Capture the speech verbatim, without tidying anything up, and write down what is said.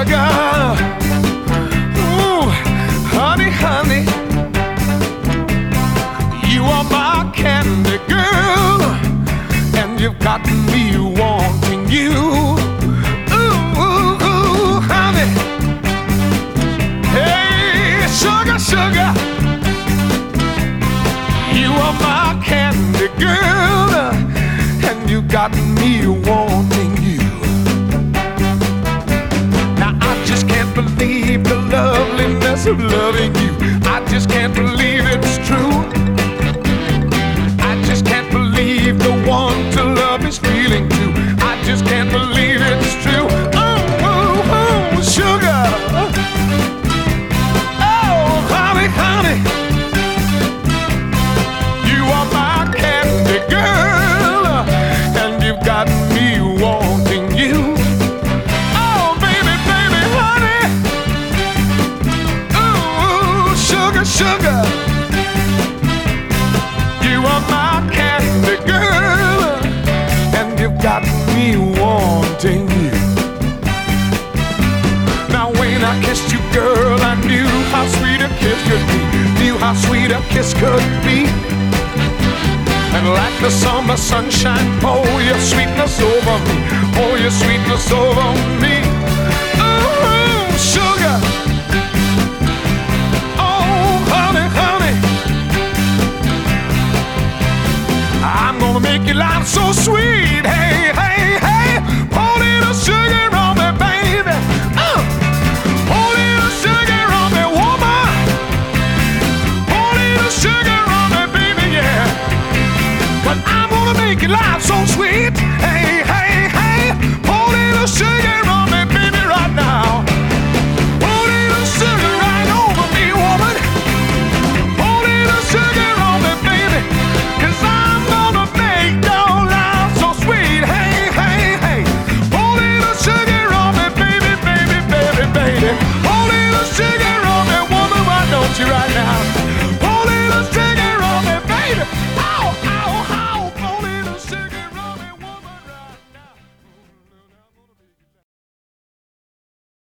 sugar. Ooh, honey, honey, you are my candy girl, and you've got me wanting you. Ooh, ooh, ooh, honey, hey, sugar, sugar, you are my candy girl, and you got me wanting you. Now I just can't believe the loveliness of loving you. I just can't believe it's true. I just can't believe the one to love is feeling too. I just can't believe it's true. Oh, oh, oh, sugar. Oh, honey, honey, you are my candy girl, and you've got me wanting you. Oh, baby, baby, honey. Ooh, sugar, sugar, you are my candy girl, and you've got me wanting you. Now when I kissed you, girl, I knew how sweet a kiss could be. Knew how sweet a kiss could be. And like the summer sunshine, pour your sweetness over me. Pour your sweetness over me. Oh, sugar. Oh, honey, honey, I'm gonna make your life so sweet. Hey, hey, hey, pour a little sugar on me, baby. Uh, pour a little sugar on me, woman. Pour a little sugar on me, baby, yeah. But I'm gonna make your life so sweet. Hey,